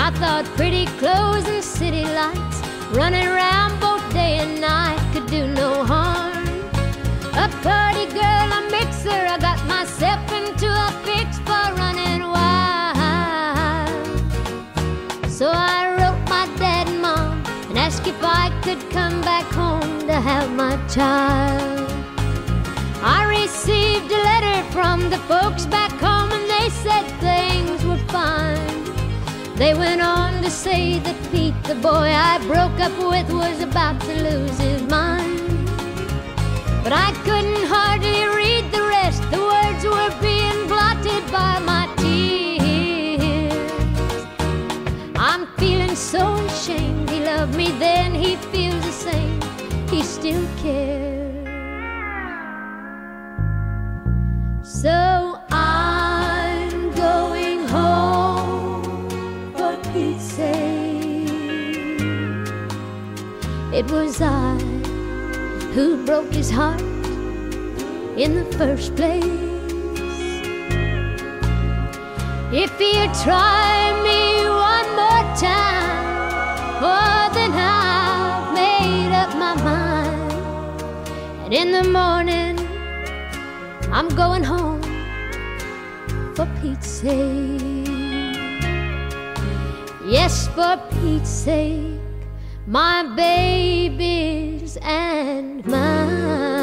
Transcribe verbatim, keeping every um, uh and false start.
I thought pretty clothes and city lights, running around both day and night, could do no harm. A party girl, a mixer, I got myself into a fix for running wild. So I wrote my dad and mom and asked if I could come back home to have my child. I received a letter from the folks back home and they said things were fine. They went on to say that Pete, the boy I broke up with, was about to lose his mind. But I couldn't hardly read the rest. The words were being blotted by my tears. I'm feeling so ashamed. He loved me then, he feels the same. He still cares. So I'm going home for Pete's sake. It was I who broke his heart in the first place. If you try me one more time, oh, then I've made up my mind. And in the morning, I'm going home for Pete's sake. Yes, for Pete's sake, my babies and mine.